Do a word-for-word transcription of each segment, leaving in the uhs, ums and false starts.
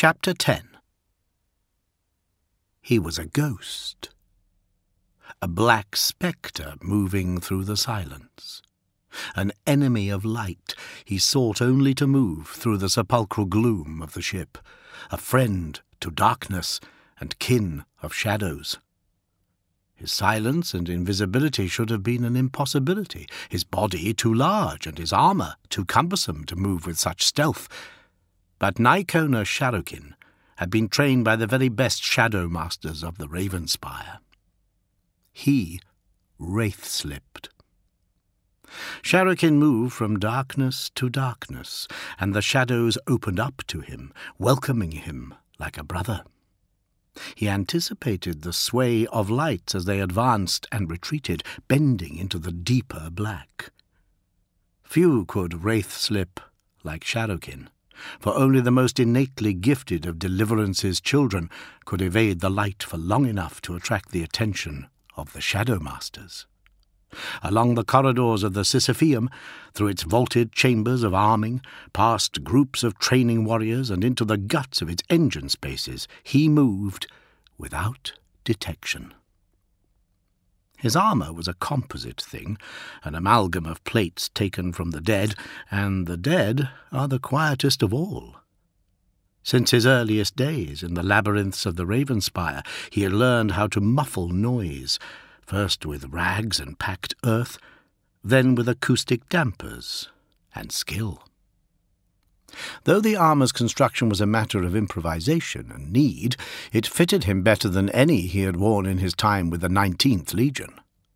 Chapter ten. He was a ghost. A black spectre moving through the silence. An enemy of light, he sought only to move through the sepulchral gloom of the ship. A friend to darkness and kin of shadows. His silence and invisibility should have been an impossibility, his body too large and his armour too cumbersome to move with such stealth. But Naikona Shadowkin had been trained by the very best shadow masters of the Ravenspire. He wraith-slipped. Shadowkin moved from darkness to darkness, and the shadows opened up to him, welcoming him like a brother. He anticipated the sway of lights as they advanced and retreated, bending into the deeper black. Few could wraith-slip like Shadowkin, for only the most innately gifted of Deliverance's children could evade the light for long enough to attract the attention of the Shadow Masters. Along the corridors of the Sisypheum, through its vaulted chambers of arming, past groups of training warriors and into the guts of its engine spaces, he moved without detection. His armour was a composite thing, an amalgam of plates taken from the dead, and the dead are the quietest of all. Since his earliest days in the labyrinths of the Ravenspire, he had learned how to muffle noise, first with rags and packed earth, then with acoustic dampers and skill. Though the armour's construction was a matter of improvisation and need, it fitted him better than any he had worn in his time with the nineteenth Legion.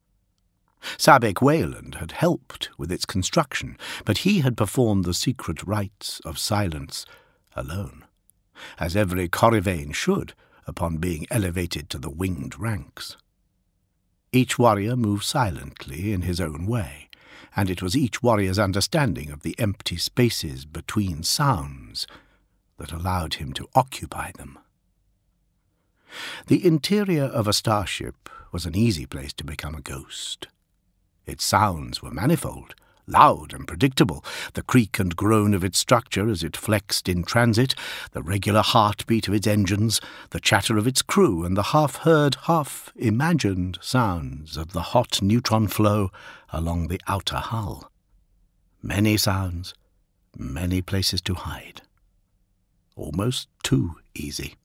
Sabek Wayland had helped with its construction, but he had performed the secret rites of silence alone, as every Corrivain should upon being elevated to the winged ranks. Each warrior moved silently in his own way, and it was each warrior's understanding of the empty spaces between sounds that allowed him to occupy them. The interior of a starship was an easy place to become a ghost. Its sounds were manifold, loud and predictable, the creak and groan of its structure as it flexed in transit, the regular heartbeat of its engines, the chatter of its crew, and the half-heard, half-imagined sounds of the hot neutron flow along the outer hull. Many sounds, many places to hide. Almost too easy.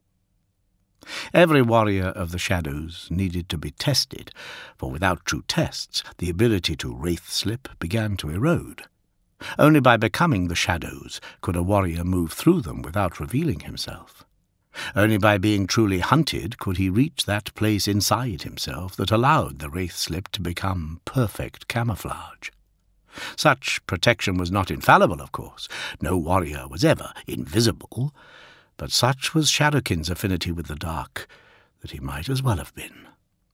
Every warrior of the shadows needed to be tested, for without true tests the ability to wraith-slip began to erode. Only by becoming the shadows could a warrior move through them without revealing himself. Only by being truly hunted could he reach that place inside himself that allowed the wraith-slip to become perfect camouflage. Such protection was not infallible, of course. No warrior was ever invisible, but such was Shadowkin's affinity with the dark that he might as well have been.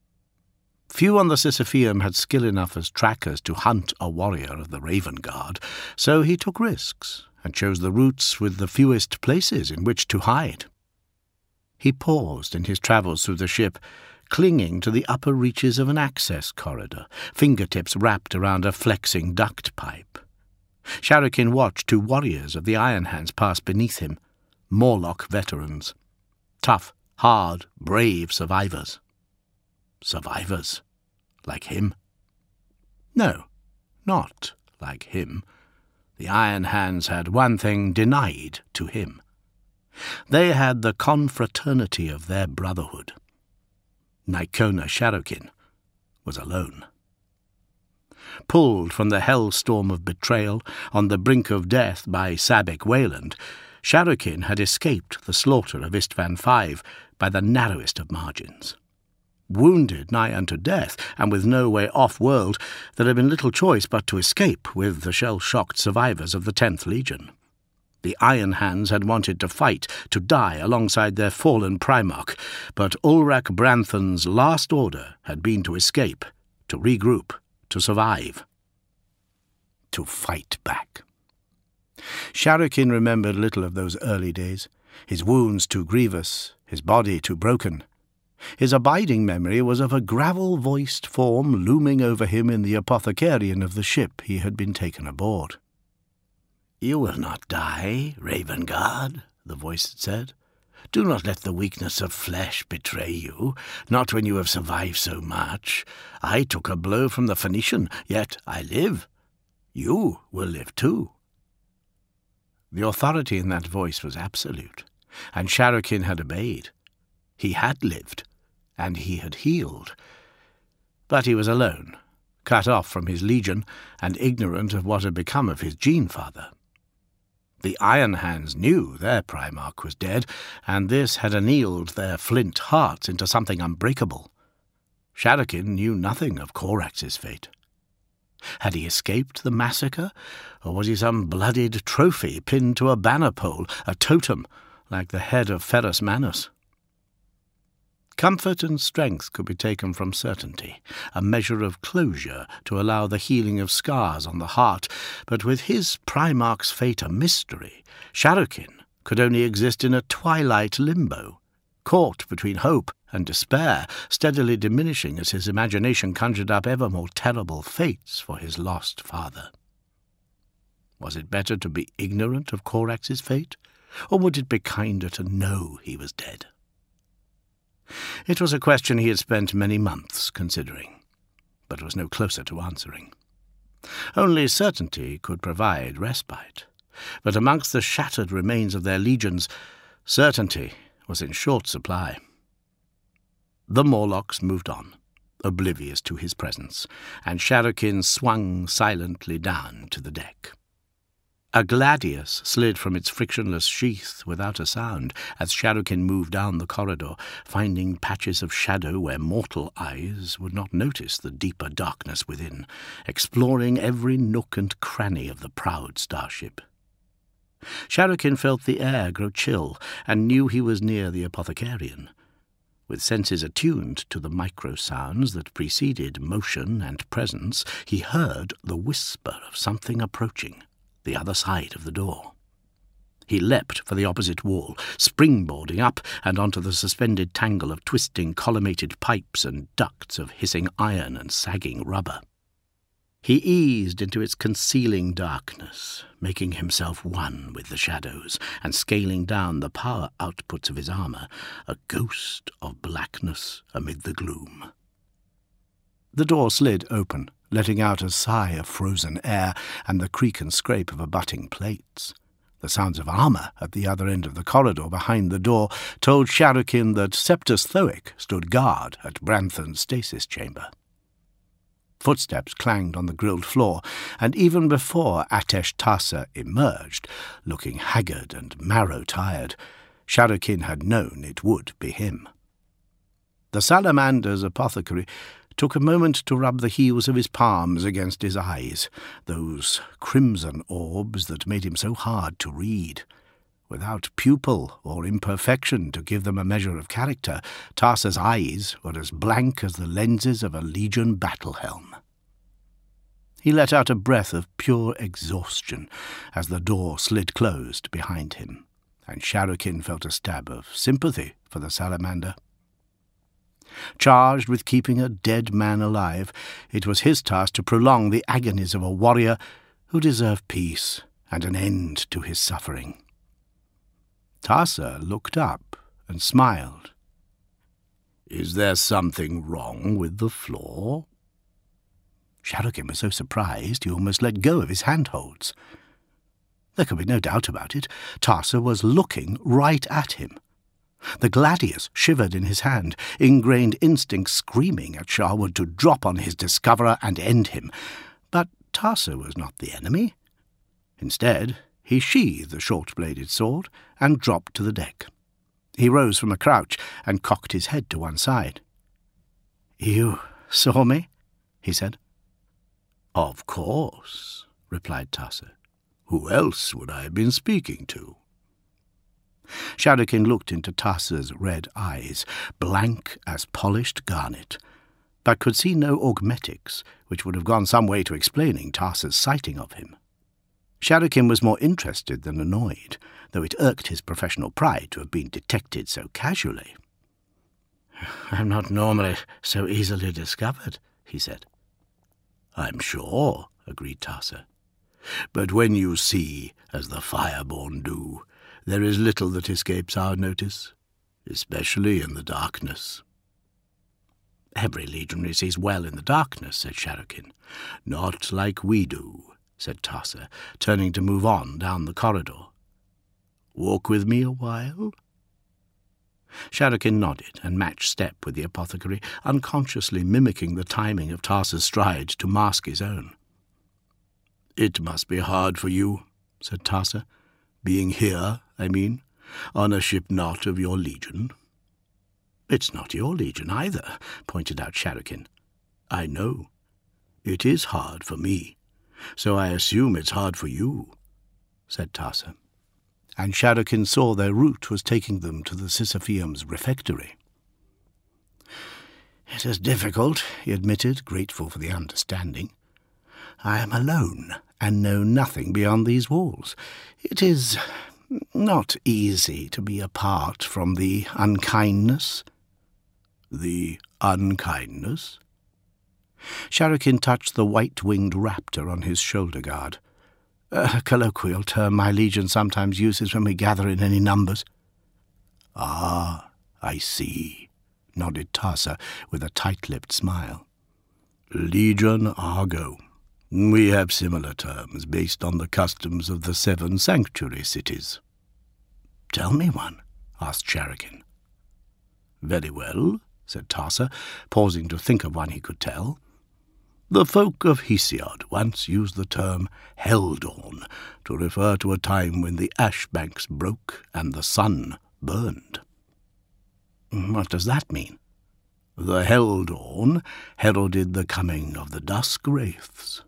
Few on the Sisypheum had skill enough as trackers to hunt a warrior of the Raven Guard, so he took risks and chose the routes with the fewest places in which to hide. He paused in his travels through the ship, clinging to the upper reaches of an access corridor, fingertips wrapped around a flexing duct pipe. Shadowkin watched two warriors of the Iron Hands pass beneath him, Morlock veterans. Tough, hard, brave survivors. Survivors. Like him? No, not like him. The Iron Hands had one thing denied to him. They had the confraternity of their brotherhood. Naikona Shadowkin was alone. Pulled from the hellstorm of betrayal, on the brink of death by Sabek Wayland, Shadowkin had escaped the slaughter of Istvan Five by the narrowest of margins. Wounded nigh unto death, and with no way off-world, there had been little choice but to escape with the shell-shocked survivors of the tenth Legion. The Iron Hands had wanted to fight, to die alongside their fallen Primarch, but Ulrach Branthen's last order had been to escape, to regroup, to survive, to fight back. Shadowkin remembered little of those early days, his wounds too grievous, his body too broken. His abiding memory was of a gravel-voiced form looming over him in the apothecarian of the ship he had been taken aboard. "You will not die, Raven Guard," the voice had said. "Do not let the weakness of flesh betray you, not when you have survived so much. I took a blow from the Phoenician, yet I live. You will live too." The authority in that voice was absolute, and Sharrukin had obeyed. He had lived, and he had healed. But he was alone, cut off from his legion, and ignorant of what had become of his Gene-Father. The Iron Hands knew their Primarch was dead, and this had annealed their flint hearts into something unbreakable. Sharrukin knew nothing of Corax's fate. Had he escaped the massacre, or was he some bloodied trophy pinned to a banner pole, a totem, like the head of Ferrus Manus? Comfort and strength could be taken from certainty, a measure of closure to allow the healing of scars on the heart, but with his Primarch's fate a mystery, Sharrukin could only exist in a twilight limbo, caught between hope and despair, steadily diminishing as his imagination conjured up ever more terrible fates for his lost father. Was it better to be ignorant of Corax's fate, or would it be kinder to know he was dead? It was a question he had spent many months considering, but was no closer to answering. Only certainty could provide respite, but amongst the shattered remains of their legions, certainty was in short supply. The Morlocks moved on, oblivious to his presence, and Sharrukin swung silently down to the deck. A gladius slid from its frictionless sheath without a sound as Sharrukin moved down the corridor, finding patches of shadow where mortal eyes would not notice the deeper darkness within, exploring every nook and cranny of the proud starship. Sharrukin felt the air grow chill and knew he was near the apothecarian. With senses attuned to the micro-sounds that preceded motion and presence, he heard the whisper of something approaching, the other side of the door. He leapt for the opposite wall, springboarding up and onto the suspended tangle of twisting collimated pipes and ducts of hissing iron and sagging rubber. He eased into its concealing darkness, making himself one with the shadows and scaling down the power outputs of his armour, a ghost of blackness amid the gloom. The door slid open, letting out a sigh of frozen air and the creak and scrape of abutting plates. The sounds of armour at the other end of the corridor behind the door told Sharrukin that Septus Thoic stood guard at Branthan's stasis chamber. Footsteps clanged on the grilled floor, and even before Atesh Tarsa emerged, looking haggard and marrow-tired, Sharrukin had known it would be him. The Salamander's apothecary took a moment to rub the heels of his palms against his eyes, those crimson orbs that made him so hard to read. Without pupil or imperfection to give them a measure of character, Tarsa's eyes were as blank as the lenses of a Legion battle helm. He let out a breath of pure exhaustion as the door slid closed behind him, and Sharrukin felt a stab of sympathy for the salamander. Charged with keeping a dead man alive, it was his task to prolong the agonies of a warrior who deserved peace and an end to his suffering. Tarsa looked up and smiled. "Is there something wrong with the floor?" Sharrukin was so surprised he almost let go of his handholds. There could be no doubt about it. Tarsa was looking right at him. The gladius shivered in his hand, ingrained instinct screaming at Sharwood to drop on his discoverer and end him. But Tarsa was not the enemy. Instead, he sheathed the short-bladed sword and dropped to the deck. He rose from a crouch and cocked his head to one side. "You saw me?" he said. "Of course," replied Tarsa. "Who else would I have been speaking to?" Sharrukin looked into Tarsa's red eyes, blank as polished garnet, but could see no augmetics, which would have gone some way to explaining Tarsa's sighting of him. Sharrukin was more interested than annoyed, though it irked his professional pride to have been detected so casually. "I'm not normally so easily discovered," he said. "I'm sure," agreed Tarsa. "But when you see, as the Fireborn do, there is little that escapes our notice, especially in the darkness." "Every legionary sees well in the darkness," said Sharrukin. "Not like we do," said Tarsa, turning to move on down the corridor. "Walk with me a while?" Sharrukin nodded and matched step with the apothecary, unconsciously mimicking the timing of Tarsa's stride to mask his own. "It must be hard for you," said Tarsa. "Being here, I mean, on a ship not of your legion." "It's not your legion either," pointed out Sharrukin. "I know. It is hard for me, so I assume it's hard for you," said Tarsa. And Sharrukin saw their route was taking them to the Sisypheum's refectory. "It is difficult," he admitted, grateful for the understanding. "I am alone and know nothing beyond these walls. It is not easy to be apart from the unkindness." "The unkindness?" Sharrukin touched the white-winged raptor on his shoulder guard. "A colloquial term my legion sometimes uses when we gather in any numbers." "Ah, I see," nodded Tarsa with a tight-lipped smile. "Legion Argo. We have similar terms based on the customs of the seven sanctuary cities." "Tell me one," asked Sharrukin. "Very well," said Tarsa, pausing to think of one he could tell. "The folk of Hesiod once used the term Helldawn to refer to a time when the ash banks broke and the sun burned." "What does that mean?" "The Helldawn heralded the coming of the dusk wraiths."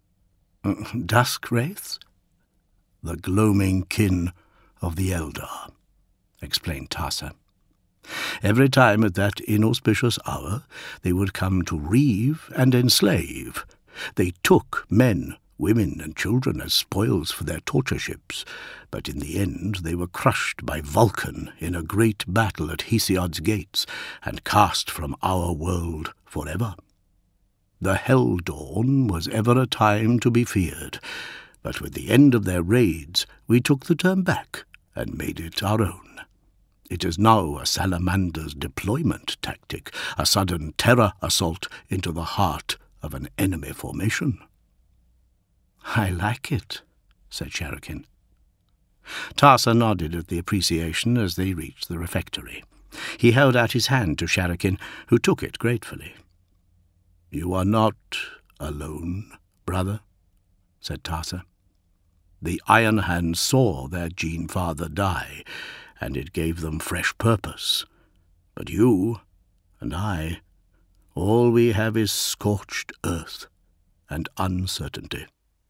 "Dusk wraiths?" "The gloaming kin of the Eldar," explained Tarsa. "Every time at that inauspicious hour they would come to reave and enslave. They took men, women, and children as spoils for their torture ships, but in the end they were crushed by Vulcan in a great battle at Hesiod's gates and cast from our world forever. The Helldawn was ever a time to be feared, but with the end of their raids we took the term back and made it our own. It is now a salamander's deployment tactic, a sudden terror assault into the heart of an enemy formation." "I like it," said Sharrukin. Tarsa nodded at the appreciation as they reached the refectory. He held out his hand to Sharrukin, who took it gratefully. "You are not alone, brother," said Tarsa. "The Iron Hands saw their Gene Father die, and it gave them fresh purpose. But you and I, all we have is scorched earth and uncertainty."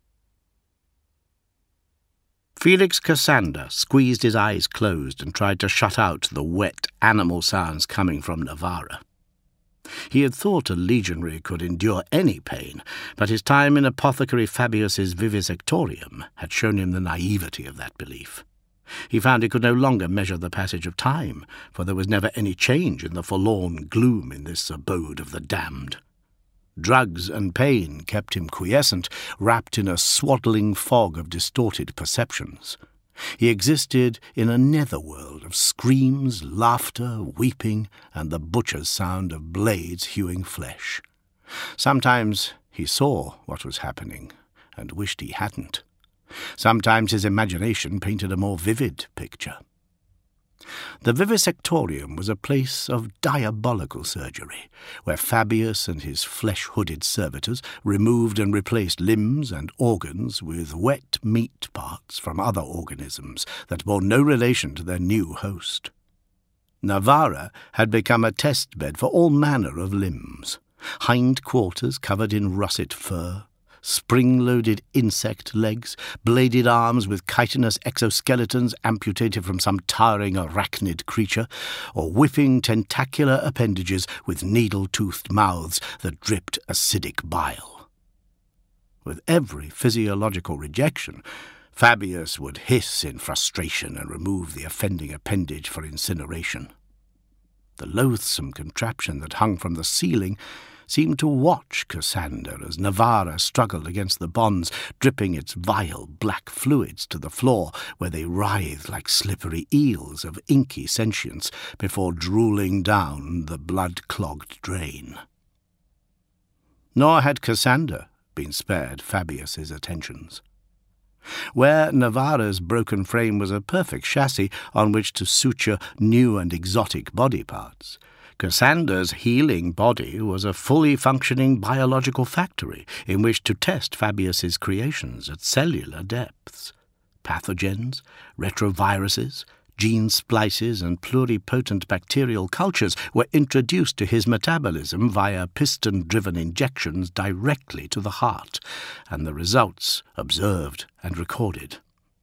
Felix Cassander squeezed his eyes closed and tried to shut out the wet animal sounds coming from Navarra. He had thought a legionary could endure any pain, but his time in Apothecary Fabius's Vivisectorium had shown him the naivety of that belief. He found he could no longer measure the passage of time, for there was never any change in the forlorn gloom in this abode of the damned. Drugs and pain kept him quiescent, wrapped in a swaddling fog of distorted perceptions. He existed in a netherworld of screams, laughter, weeping, and the butcher's sound of blades hewing flesh. Sometimes he saw what was happening and wished he hadn't. Sometimes his imagination painted a more vivid picture. The Vivisectorium was a place of diabolical surgery, where Fabius and his flesh-hooded servitors removed and replaced limbs and organs with wet meat parts from other organisms that bore no relation to their new host. Navarra had become a test bed for all manner of limbs, hind quarters covered in russet fur, spring-loaded insect legs, bladed arms with chitinous exoskeletons amputated from some towering arachnid creature, or whipping tentacular appendages with needle-toothed mouths that dripped acidic bile. With every physiological rejection, Fabius would hiss in frustration and remove the offending appendage for incineration. The loathsome contraption that hung from the ceiling seemed to watch Cassander as Navarra struggled against the bonds, dripping its vile black fluids to the floor, where they writhed like slippery eels of inky sentience before drooling down the blood-clogged drain. Nor had Cassander been spared Fabius's attentions. Where Navarra's broken frame was a perfect chassis on which to suture new and exotic body parts, Cassander's healing body was a fully functioning biological factory in which to test Fabius's creations at cellular depths. Pathogens, retroviruses, gene splices and pluripotent bacterial cultures were introduced to his metabolism via piston-driven injections directly to the heart, and the results observed and recorded.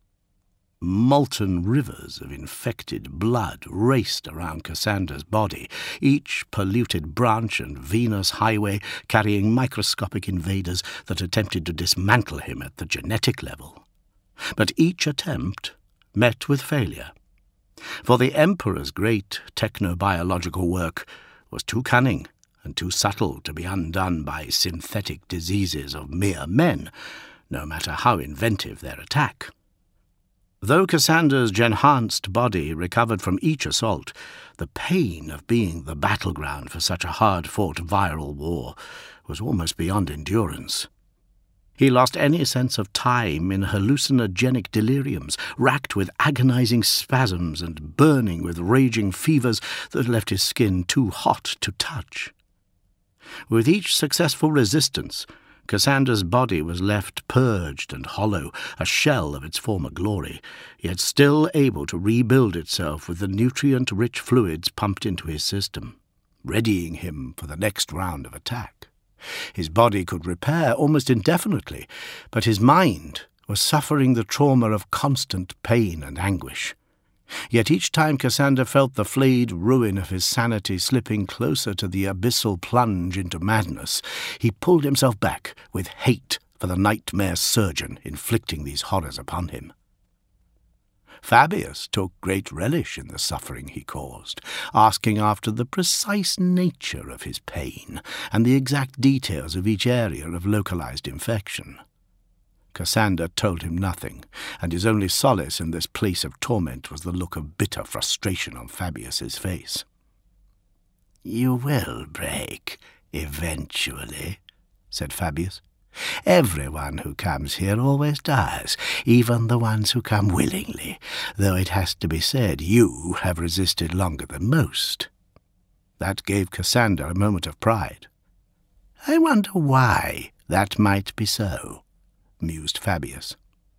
Molten rivers of infected blood raced around Cassander's body, each polluted branch and venous highway carrying microscopic invaders that attempted to dismantle him at the genetic level. But each attempt met with failure, for the Emperor's great technobiological work was too cunning and too subtle to be undone by synthetic diseases of mere men, no matter how inventive their attack. Though Cassander's enhanced body recovered from each assault, the pain of being the battleground for such a hard-fought viral war was almost beyond endurance. He lost any sense of time in hallucinogenic deliriums, racked with agonizing spasms and burning with raging fevers that left his skin too hot to touch. With each successful resistance, Cassander's body was left purged and hollow, a shell of its former glory, yet still able to rebuild itself with the nutrient-rich fluids pumped into his system, readying him for the next round of attack. His body could repair almost indefinitely, but his mind was suffering the trauma of constant pain and anguish. Yet each time Cassander felt the flayed ruin of his sanity slipping closer to the abyssal plunge into madness, he pulled himself back with hate for the nightmare surgeon inflicting these horrors upon him. Fabius took great relish in the suffering he caused, asking after the precise nature of his pain and the exact details of each area of localized infection. Cassander told him nothing, and his only solace in this place of torment was the look of bitter frustration on Fabius's face. "You will break, eventually," said Fabius. "Everyone who comes here always does, even the ones who come willingly, though it has to be said you have resisted longer than most." That gave Cassander a moment of pride. "I wonder why that might be so," mused Fabius.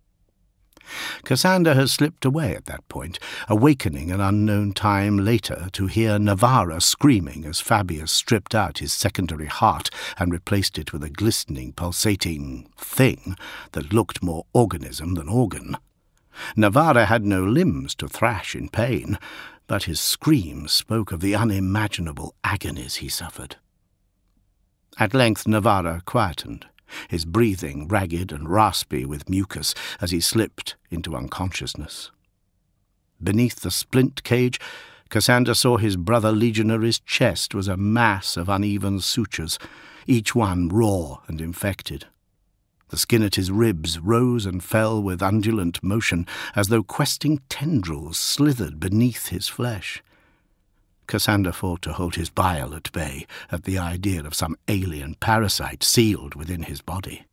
Cassander had slipped away at that point, awakening an unknown time later to hear Navarra screaming as Fabius stripped out his secondary heart and replaced it with a glistening, pulsating thing that looked more organism than organ. Navarra had no limbs to thrash in pain, but his screams spoke of the unimaginable agonies he suffered. At length Navarra quietened, his breathing ragged and raspy with mucus as he slipped into unconsciousness. Beneath the splint cage, Cassander saw his brother legionary's chest was a mass of uneven sutures, each one raw and infected. The skin at his ribs rose and fell with undulant motion, as though questing tendrils slithered beneath his flesh. Cassander fought to hold his bile at bay at the idea of some alien parasite sealed within his body.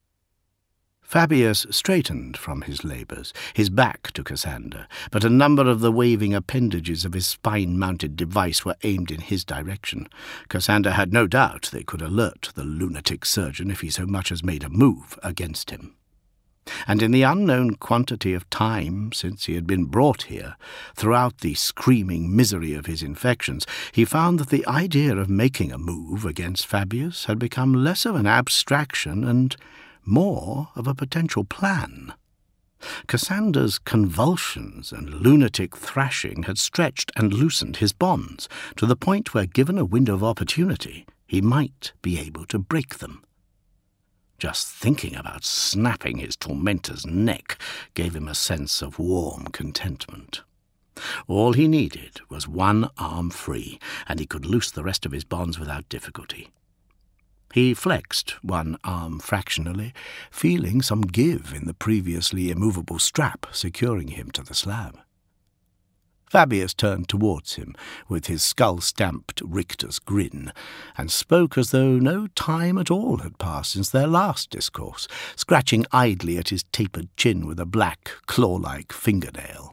Fabius straightened from his labours, his back to Cassander, but a number of the waving appendages of his spine-mounted device were aimed in his direction. Cassander had no doubt they could alert the lunatic surgeon if he so much as made a move against him. And in the unknown quantity of time since he had been brought here, throughout the screaming misery of his infections, he found that the idea of making a move against Fabius had become less of an abstraction and more of a potential plan. Cassander's convulsions and lunatic thrashing had stretched and loosened his bonds to the point where, given a window of opportunity, he might be able to break them. Just thinking about snapping his tormentor's neck gave him a sense of warm contentment. All he needed was one arm free, and he could loose the rest of his bonds without difficulty. He flexed one arm fractionally, feeling some give in the previously immovable strap securing him to the slab. Fabius turned towards him with his skull-stamped rictus grin, and spoke as though no time at all had passed since their last discourse, scratching idly at his tapered chin with a black, claw-like fingernail.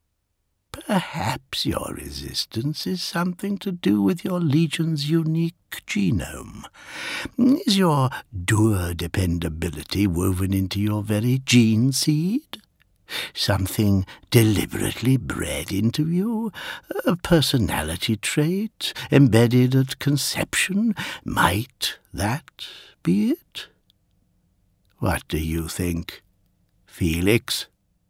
Perhaps your resistance is something to do with your legion's unique genome. Is your doer dependability woven into your very gene seed? Something deliberately bred into you? A personality trait embedded at conception? Might that be it? What do you think, Felix?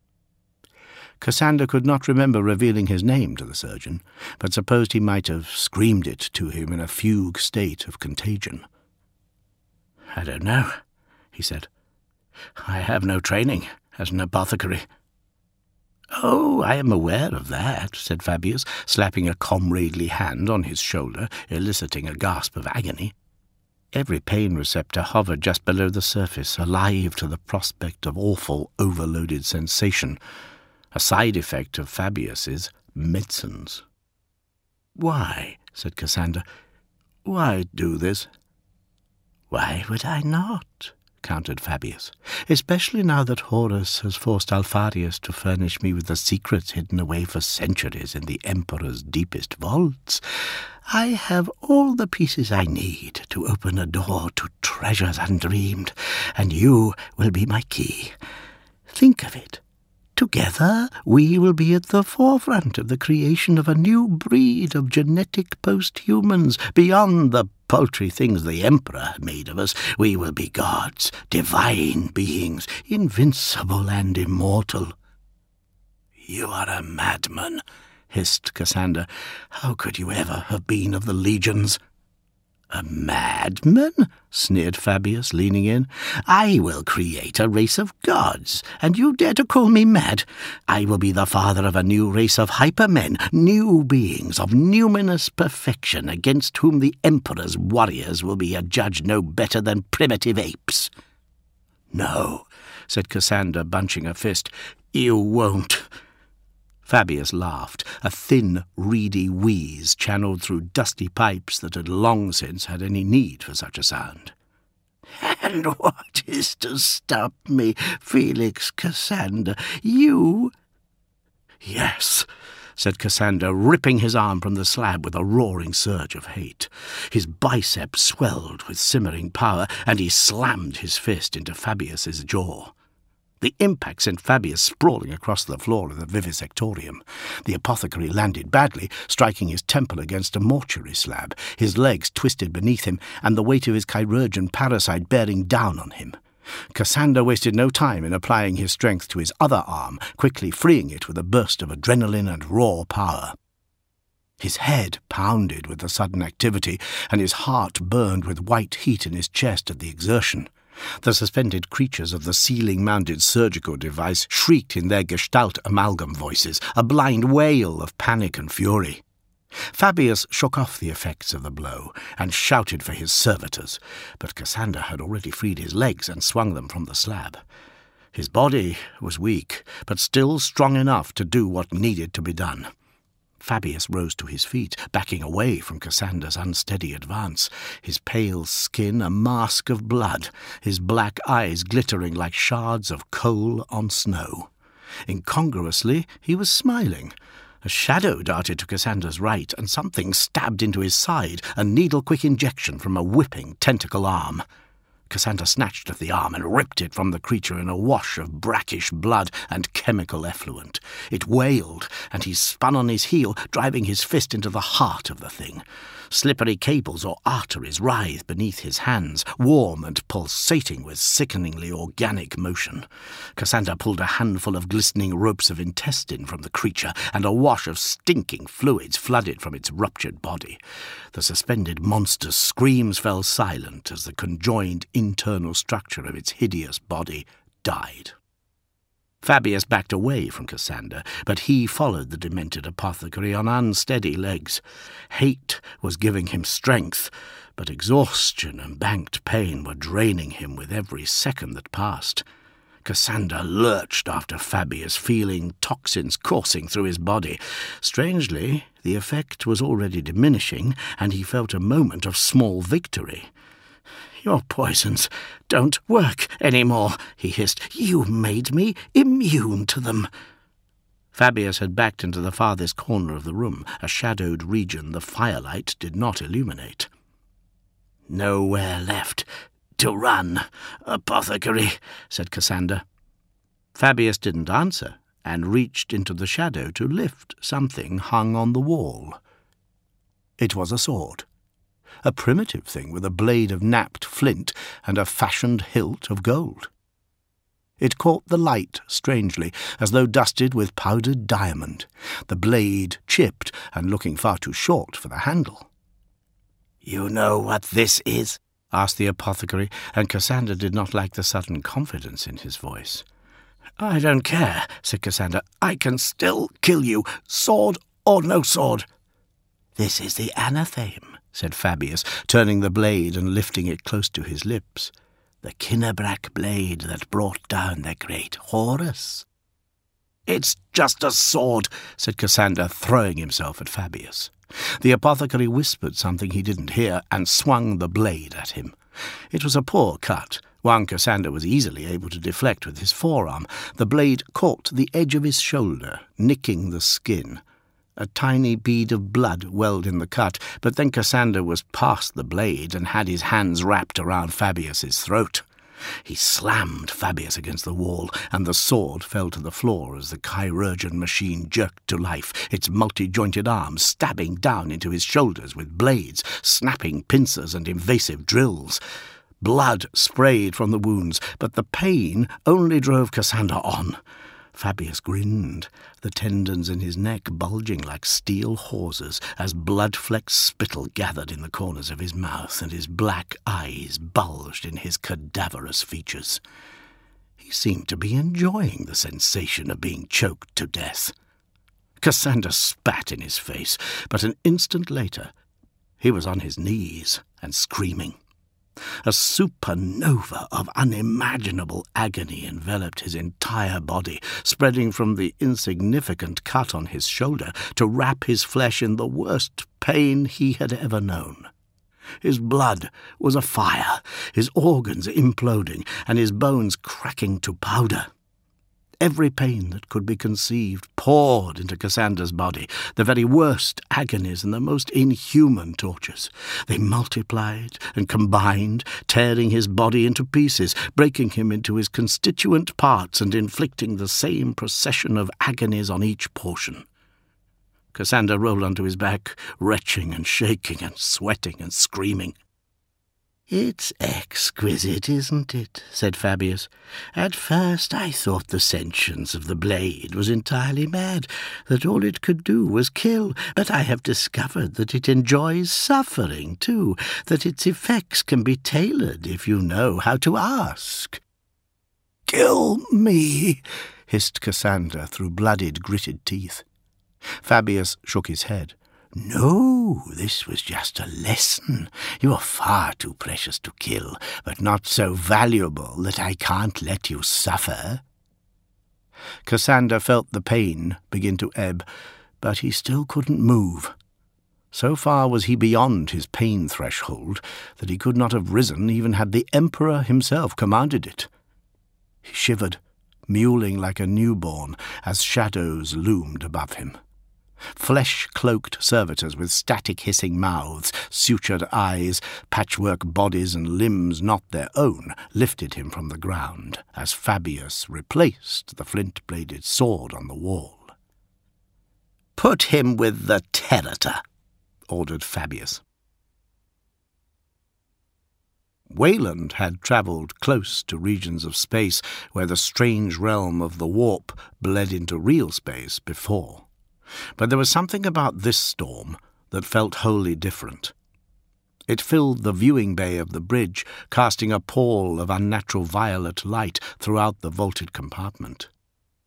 Cassander could not remember revealing his name to the surgeon, but supposed he might have screamed it to him in a fugue state of contagion. "I don't know," he said. "I have no training as an apothecary." "Oh, I am aware of that," said Fabius, slapping a comradely hand on his shoulder, eliciting a gasp of agony. Every pain receptor hovered just below the surface, alive to the prospect of awful overloaded sensation, a side effect of Fabius's medicines. "Why?" said Cassander. "Why do this?" "Why would I not?" countered Fabius, "especially now that Horus has forced Alpharius to furnish me with the secrets hidden away for centuries in the Emperor's deepest vaults. I have all the pieces I need to open a door to treasures undreamed, and you will be my key. Think of it. Together we will be at the forefront of the creation of a new breed of genetic post-humans. Beyond the paltry things the Emperor had made of us, we will be gods, divine beings, invincible and immortal." "You are a madman," hissed Cassander. "How could you ever have been of the legions?" "A madman?" sneered Fabius, leaning in. "I will create a race of gods, and you dare to call me mad? I will be the father of a new race of hypermen, new beings of numinous perfection, against whom the Emperor's warriors will be adjudged no better than primitive apes." "No," said Cassander, bunching a fist. "You won't." Fabius laughed, a thin, reedy wheeze channelled through dusty pipes that had long since had any need for such a sound. "And what is to stop me, Felix Cassander? You?" "Yes," said Cassander, ripping his arm from the slab with a roaring surge of hate. His biceps swelled with simmering power, and he slammed his fist into Fabius's jaw. The impact sent Fabius sprawling across the floor of the vivisectorium. The apothecary landed badly, striking his temple against a mortuary slab, his legs twisted beneath him, and the weight of his chirurgeon parasite bearing down on him. Cassander wasted no time in applying his strength to his other arm, quickly freeing it with a burst of adrenaline and raw power. His head pounded with the sudden activity, and his heart burned with white heat in his chest at the exertion. The suspended creatures of the ceiling-mounted surgical device shrieked in their gestalt amalgam voices, a blind wail of panic and fury. Fabius shook off the effects of the blow and shouted for his servitors, but Cassander had already freed his legs and swung them from the slab. His body was weak, but still strong enough to do what needed to be done. Fabius rose to his feet, backing away from Cassander's unsteady advance, his pale skin a mask of blood, his black eyes glittering like shards of coal on snow. Incongruously, he was smiling. A shadow darted to Cassander's right, and something stabbed into his side, a needle-quick injection from a whipping tentacle arm. Cassander snatched at the arm and ripped it from the creature in a wash of brackish blood and chemical effluent. It wailed, and he spun on his heel, driving his fist into the heart of the thing. Slippery cables or arteries writhed beneath his hands, warm and pulsating with sickeningly organic motion. Cassander pulled a handful of glistening ropes of intestine from the creature, and a wash of stinking fluids flooded from its ruptured body. The suspended monster's screams fell silent as the conjoined internal structure of its hideous body died. Fabius backed away from Cassander, but he followed the demented apothecary on unsteady legs. Hate was giving him strength, but exhaustion and banked pain were draining him with every second that passed. Cassander lurched after Fabius, feeling toxins coursing through his body. Strangely, the effect was already diminishing, and he felt a moment of small victory. "Your poisons don't work anymore," he hissed. "You made me immune to them." Fabius had backed into the farthest corner of the room, a shadowed region the firelight did not illuminate. "Nowhere left to run, apothecary," said Cassander. Fabius didn't answer, and reached into the shadow to lift something hung on the wall. It was a sword, a primitive thing with a blade of napped flint and a fashioned hilt of gold. It caught the light strangely, as though dusted with powdered diamond, the blade chipped and looking far too short for the handle. "You know what this is?" asked the apothecary, and Cassander did not like the sudden confidence in his voice. "I don't care," said Cassander. "I can still kill you, sword or no sword." "This is the anatheme," said Fabius, turning the blade and lifting it close to his lips. "The Cinnabrac blade that brought down the great Horus." "It's just a sword," said Cassander, throwing himself at Fabius. The apothecary whispered something he didn't hear and swung the blade at him. It was a poor cut, one Cassander was easily able to deflect with his forearm. The blade caught the edge of his shoulder, nicking the skin. A tiny bead of blood welled in the cut, but then Cassander was past the blade and had his hands wrapped around Fabius's throat. He slammed Fabius against the wall, and the sword fell to the floor as the chirurgeon machine jerked to life, its multi-jointed arms stabbing down into his shoulders with blades, snapping pincers and invasive drills. Blood sprayed from the wounds, but the pain only drove Cassander on. Fabius grinned, the tendons in his neck bulging like steel hawsers as blood-flecked spittle gathered in the corners of his mouth and his black eyes bulged in his cadaverous features. He seemed to be enjoying the sensation of being choked to death. Cassander spat in his face, but an instant later he was on his knees and screaming. A supernova of unimaginable agony enveloped his entire body, spreading from the insignificant cut on his shoulder to wrap his flesh in the worst pain he had ever known. His blood was afire, his organs imploding, and his bones cracking to powder. Every pain that could be conceived poured into Cassander's body, the very worst agonies and the most inhuman tortures. They multiplied and combined, tearing his body into pieces, breaking him into his constituent parts and inflicting the same procession of agonies on each portion. Cassander rolled onto his back, retching and shaking and sweating and screaming. "It's exquisite, isn't it?" said Fabius. "At first I thought the sentience of the blade was entirely mad, that all it could do was kill, but I have discovered that it enjoys suffering, too, that its effects can be tailored if you know how to ask." "Kill me," hissed Cassander through blooded, gritted teeth. Fabius shook his head. "No, this was just a lesson. You are far too precious to kill, but not so valuable that I can't let you suffer." Cassander felt the pain begin to ebb, but he still couldn't move. So far was he beyond his pain threshold that he could not have risen even had the Emperor himself commanded it. He shivered, mewling like a newborn, as shadows loomed above him. Flesh-cloaked servitors with static hissing mouths, sutured eyes, patchwork bodies and limbs not their own lifted him from the ground as Fabius replaced the flint-bladed sword on the wall. "Put him with the Territor," ordered Fabius. Wayland had travelled close to regions of space where the strange realm of the warp bled into real space before. But there was something about this storm that felt wholly different. It filled the viewing bay of the bridge, casting a pall of unnatural violet light throughout the vaulted compartment.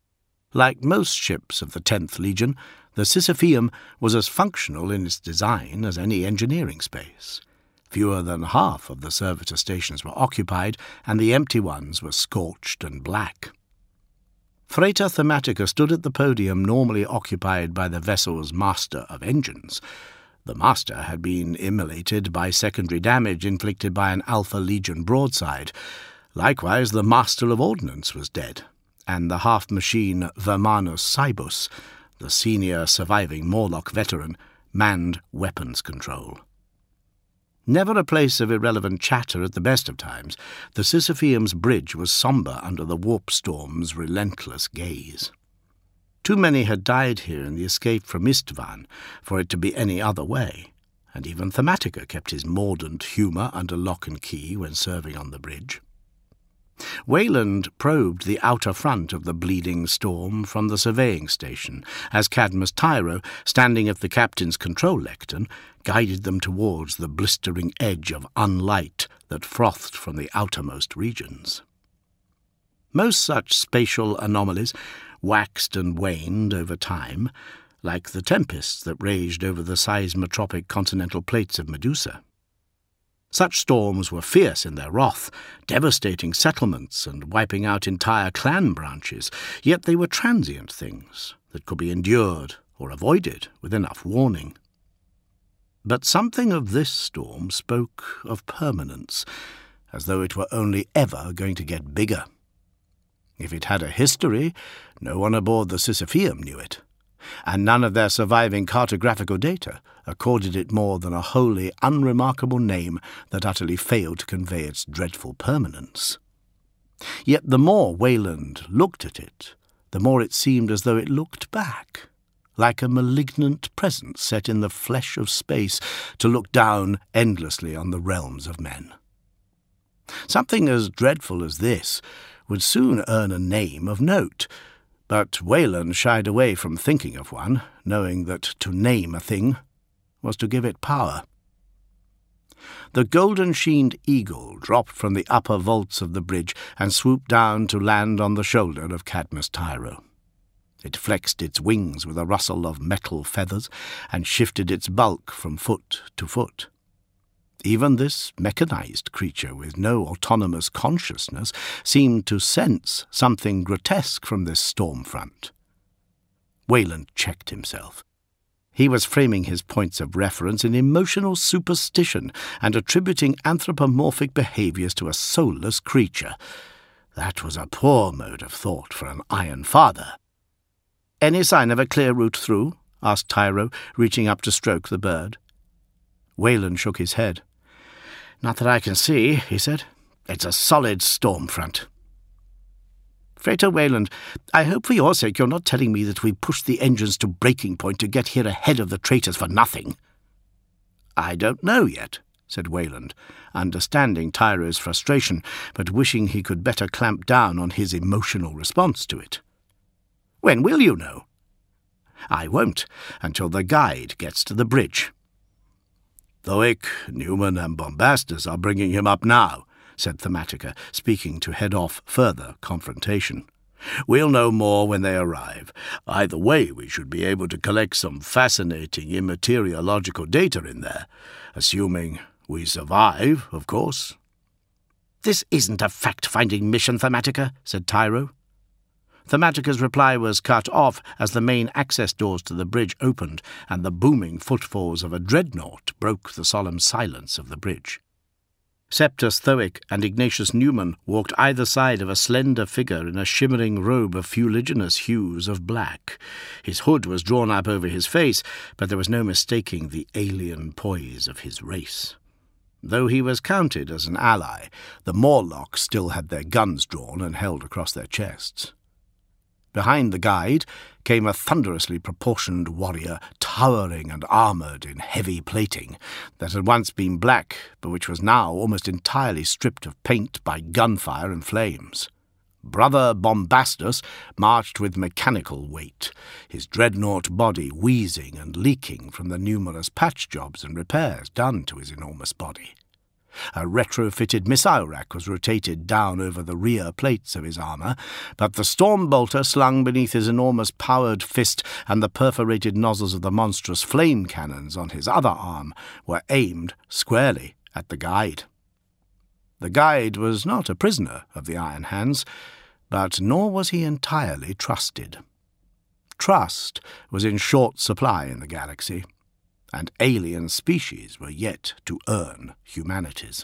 Like most ships of the tenth Legion, the Sisypheum was as functional in its design as any engineering space. Fewer than half of the servitor stations were occupied, and the empty ones were scorched and black. Freighter Thematica stood at the podium normally occupied by the vessel's master of engines. The master had been immolated by secondary damage inflicted by an Alpha Legion broadside. Likewise, the master of ordnance was dead, and the half-machine Vermanus Cybus, the senior surviving Morlock veteran, manned weapons control. Never a place of irrelevant chatter at the best of times, the Sisypheum's bridge was sombre under the warp storm's relentless gaze. Too many had died here in the escape from Istvan for it to be any other way, and even Thematica kept his mordant humour under lock and key when serving on the bridge. Wayland probed the outer front of the bleeding storm from the surveying station, as Cadmus Tyro, standing at the captain's control lectern, guided them towards the blistering edge of unlight that frothed from the outermost regions. Most such spatial anomalies waxed and waned over time, like the tempests that raged over the seismotropic continental plates of Medusa. Such storms were fierce in their wrath, devastating settlements and wiping out entire clan branches, yet they were transient things that could be endured or avoided with enough warning. But something of this storm spoke of permanence, as though it were only ever going to get bigger. If it had a history, no one aboard the Sisypheum knew it, and none of their surviving cartographical data accorded it more than a wholly unremarkable name that utterly failed to convey its dreadful permanence. Yet the more Wayland looked at it, the more it seemed as though it looked back, like a malignant presence set in the flesh of space to look down endlessly on the realms of men. Something as dreadful as this would soon earn a name of note, but Wayland shied away from thinking of one, knowing that to name a thing was to give it power. The golden-sheened eagle dropped from the upper vaults of the bridge and swooped down to land on the shoulder of Cadmus Tyro. It flexed its wings with a rustle of metal feathers and shifted its bulk from foot to foot. Even this mechanized creature with no autonomous consciousness seemed to sense something grotesque from this storm front. Wayland checked himself. He was framing his points of reference in emotional superstition and attributing anthropomorphic behaviours to a soulless creature. That was a poor mode of thought for an Iron Father. "Any sign of a clear route through?" asked Tyro, reaching up to stroke the bird. Wayland shook his head. "Not that I can see," he said. "It's a solid storm front." "Freighter Wayland, I hope for your sake you're not telling me that we pushed the engines to breaking point to get here ahead of the traitors for nothing." "I don't know yet," said Wayland, understanding Tyro's frustration, but wishing he could better clamp down on his emotional response to it. "When will you know?" "I won't until the guide gets to the bridge." "Thoic, Newman, and Bombastus are bringing him up now," said Thematica, speaking to head off further confrontation. "We'll know more when they arrive. Either way, we should be able to collect some fascinating immateriological data in there, assuming we survive, of course." "This isn't a fact-finding mission, Thematica," said Tyro. Thematica's reply was cut off as the main access doors to the bridge opened and the booming footfalls of a dreadnought broke the solemn silence of the bridge. Septus Thoic and Ignatius Newman walked either side of a slender figure in a shimmering robe of fuliginous hues of black. His hood was drawn up over his face, but there was no mistaking the alien poise of his race. Though he was counted as an ally, the Morlocks still had their guns drawn and held across their chests. Behind the guide came a thunderously proportioned warrior, towering and armoured in heavy plating, that had once been black, but which was now almost entirely stripped of paint by gunfire and flames. Brother Bombastus marched with mechanical weight, his dreadnought body wheezing and leaking from the numerous patch jobs and repairs done to his enormous body. A retrofitted missile rack was rotated down over the rear plates of his armour, but the storm bolter slung beneath his enormous powered fist and the perforated nozzles of the monstrous flame cannons on his other arm were aimed squarely at the guide. The guide was not a prisoner of the Iron Hands, but nor was he entirely trusted. Trust was in short supply in the galaxy, and alien species were yet to earn humanity's.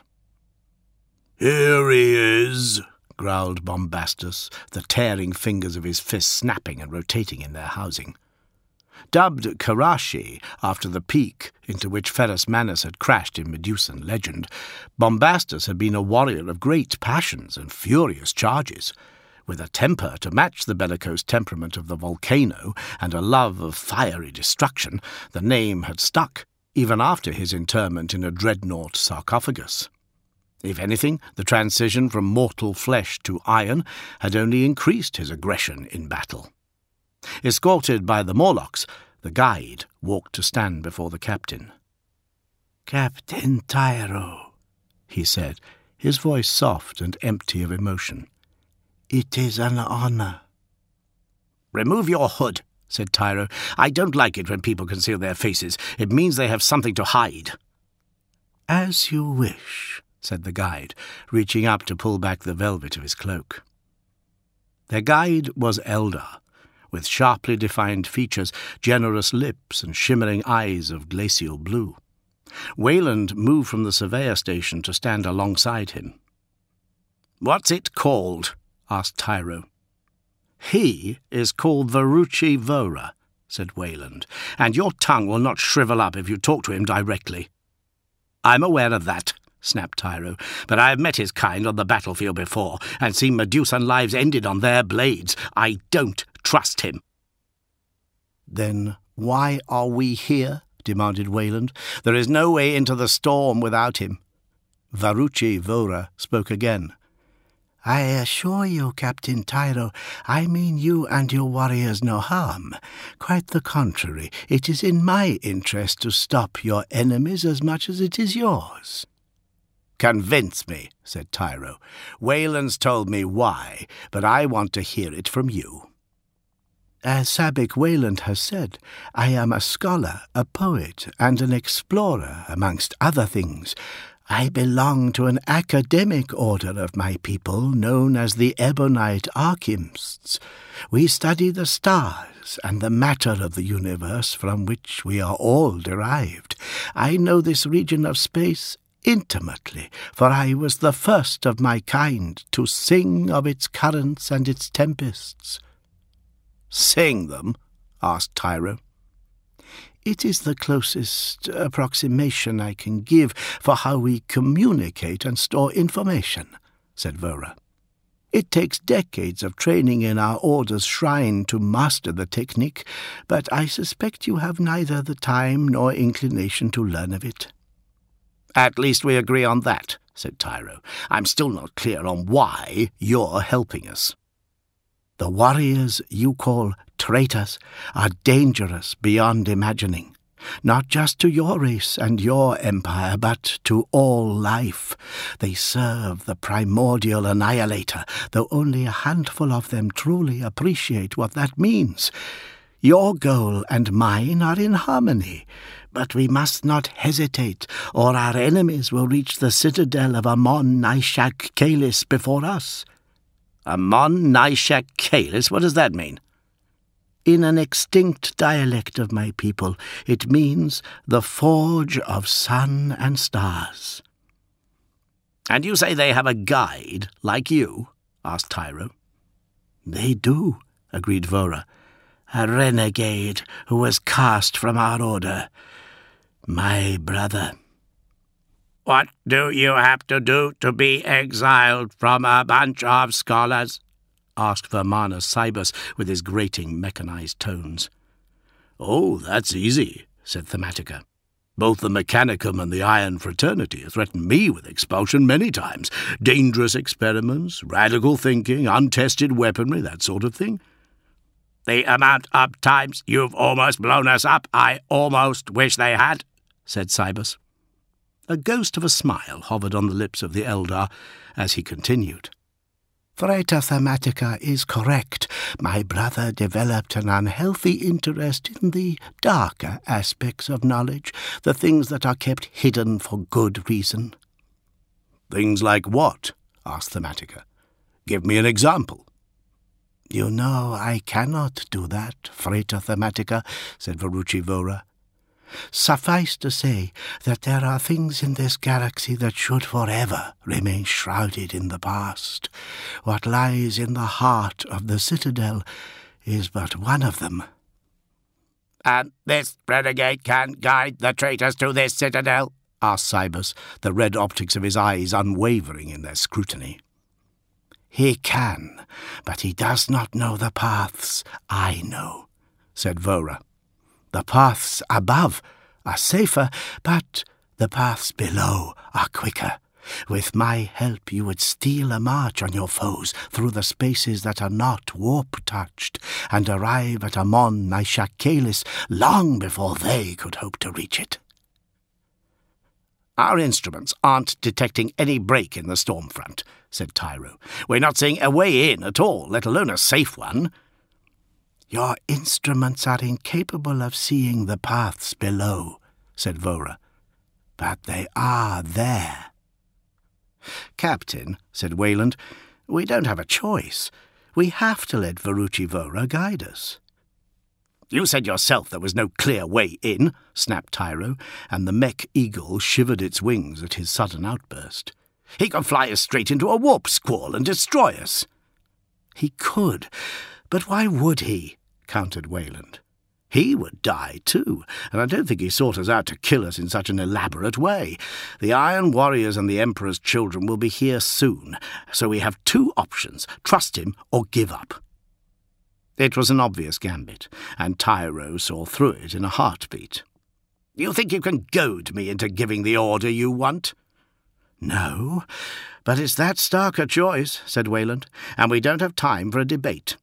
"Here he is," growled Bombastus, the tearing fingers of his fist snapping and rotating in their housing. Dubbed Karashi after the peak into which Ferrus Manus had crashed in Medusan legend, Bombastus had been a warrior of great passions and furious charges. With a temper to match the bellicose temperament of the volcano and a love of fiery destruction, the name had stuck, even after his interment in a dreadnought sarcophagus. If anything, the transition from mortal flesh to iron had only increased his aggression in battle. Escorted by the Morlocks, the guide walked to stand before the captain. "Captain Tyro," he said, his voice soft and empty of emotion. "It is an honour." "Remove your hood," said Tyro. "I don't like it when people conceal their faces. It means they have something to hide." "As you wish," said the guide, reaching up to pull back the velvet of his cloak. Their guide was Eldar, with sharply defined features, generous lips, and shimmering eyes of glacial blue. Wayland moved from the surveyor station to stand alongside him. "What's it called?" asked Tyro. "He is called Varuchi Vora," said Wayland, "and your tongue will not shrivel up if you talk to him directly." "I'm aware of that," snapped Tyro, "but I have met his kind on the battlefield before and seen Medusan lives ended on their blades. I don't trust him." "Then why are we here?" demanded Wayland. "There is no way into the storm without him." Varuchi Vora spoke again. "I assure you, Captain Tyro, I mean you and your warriors no harm. Quite the contrary, it is in my interest to stop your enemies as much as it is yours." "Convince me," said Tyro. "Wayland's told me why, but I want to hear it from you." "As Sabik Wayland has said, I am a scholar, a poet, and an explorer, amongst other things. I belong to an academic order of my people known as the Ebonite Archimists. We study the stars and the matter of the universe from which we are all derived. I know this region of space intimately, for I was the first of my kind to sing of its currents and its tempests." "Sing them?" asked Tyro. "It is the closest approximation I can give for how we communicate and store information," said Vora. "It takes decades of training in our order's shrine to master the technique, but I suspect you have neither the time nor inclination to learn of it." "At least we agree on that," said Tyro. "I'm still not clear on why you're helping us." "The warriors you call traitors are dangerous beyond imagining, not just to your race and your empire, but to all life. They serve the primordial annihilator, though only a handful of them truly appreciate what that means. Your goal and mine are in harmony, but we must not hesitate, or our enemies will reach the citadel of Amon Naishak Kalis before us." "Amon Naishak Kalis? What does that mean?" "In an extinct dialect of my people, it means the forge of sun and stars." "And you say they have a guide, like you?" asked Tyro. "They do," agreed Vora. "A renegade who was cast from our order. My brother." "What do you have to do to be exiled from a bunch of scholars?" asked Vermanus Cybus with his grating mechanized tones. "Oh, that's easy," said Thematica. "Both the Mechanicum and the Iron Fraternity have threatened me with expulsion many times. Dangerous experiments, radical thinking, untested weaponry, that sort of thing." "The amount of times you've almost blown us up, I almost wish they had," said Cybus. A ghost of a smile hovered on the lips of the Eldar as he continued. Freyta Thematica is correct. My brother developed an unhealthy interest in the darker aspects of knowledge, the things that are kept hidden for good reason. Things like what? Asked Thematica. Give me an example. You know I cannot do that, Freyta Thematica, said Varuchi Vora. Suffice to say that there are things in this galaxy that should forever remain shrouded in the past. What lies in the heart of the Citadel is but one of them. And this renegade can guide the traitors to this Citadel? Asked Cybus, the red optics of his eyes unwavering in their scrutiny. He can, but he does not know the paths I know, said Vora. The paths above are safer, but the paths below are quicker. With my help you would steal a march on your foes through the spaces that are not warp-touched, and arrive at Amon Nishakalis long before they could hope to reach it. Our instruments aren't detecting any break in the storm front, said Tyro. We're not seeing a way in at all, let alone a safe one. Your instruments are incapable of seeing the paths below, said Vora. But they are there. Captain, said Wayland, we don't have a choice. We have to let Varuchi Vora guide us. You said yourself there was no clear way in, snapped Tyro, and the mech eagle shivered its wings at his sudden outburst. He could fly us straight into a warp squall and destroy us. He could, but why would he? Countered Wayland. He would die too, and I don't think he sought us out to kill us in such an elaborate way. The Iron Warriors and the Emperor's children will be here soon, so we have two options, trust him or give up. It was an obvious gambit, and Tyro saw through it in a heartbeat. You think you can goad me into giving the order you want? No, but it's that stark a choice, said Wayland, and we don't have time for a debate.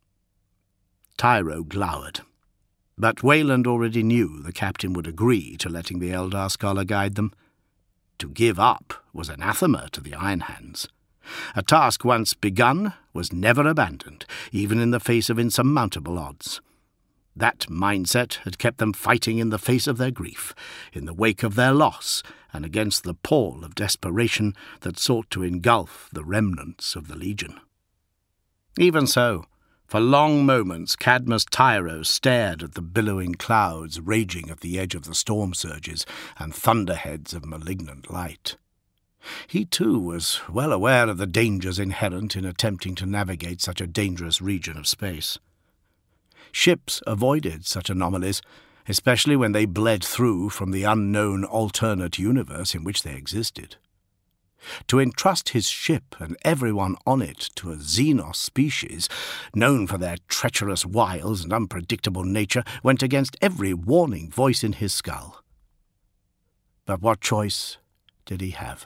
Tyro glowered, but Wayland already knew the captain would agree to letting the Eldar scholar guide them. To give up was anathema to the Iron Hands. A task once begun was never abandoned, even in the face of insurmountable odds. That mindset had kept them fighting in the face of their grief, in the wake of their loss, and against the pall of desperation that sought to engulf the remnants of the Legion. Even so, for long moments Cadmus Tyro stared at the billowing clouds raging at the edge of the storm surges and thunderheads of malignant light. He too was well aware of the dangers inherent in attempting to navigate such a dangerous region of space. Ships avoided such anomalies, especially when they bled through from the unknown alternate universe in which they existed. To entrust his ship and everyone on it to a Xenos species, known for their treacherous wiles and unpredictable nature, went against every warning voice in his skull. But what choice did he have?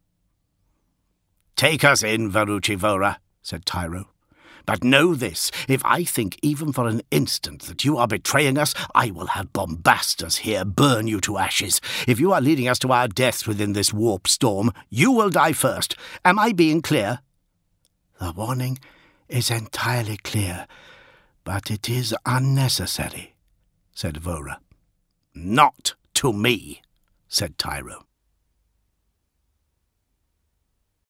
"Take us in, Varuchi Vora," said Tyro. "But know this, if I think even for an instant that you are betraying us, I will have Bombastus here burn you to ashes. If you are leading us to our deaths within this warp storm, you will die first. Am I being clear?" "The warning is entirely clear, but it is unnecessary," said Vora. "Not to me," said Tyro.